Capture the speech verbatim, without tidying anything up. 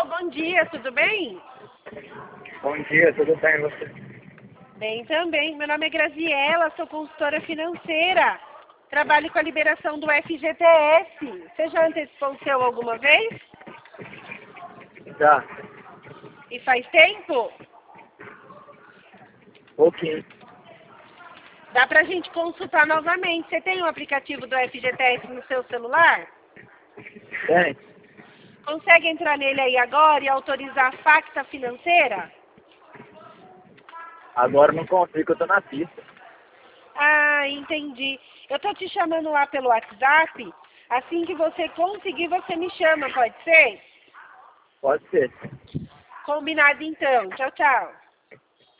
Alô, bom dia, tudo bem? Bom dia, tudo bem e você? Bem também. Meu nome é Graziela, sou consultora financeira. Trabalho com a liberação do F G T S. Você já antecipou o seu alguma vez? Já, E faz tempo? pouquinho. Dá pra gente consultar novamente. Você tem o aplicativo do F G T S no seu celular? Tem? Consegue entrar nele aí agora e autorizar a facta financeira? Agora não consigo, eu tô na pista. Ah, entendi. Eu tô te chamando lá pelo WhatsApp. Assim que você conseguir, você me chama, pode ser? Pode ser. Combinado então. Tchau, tchau.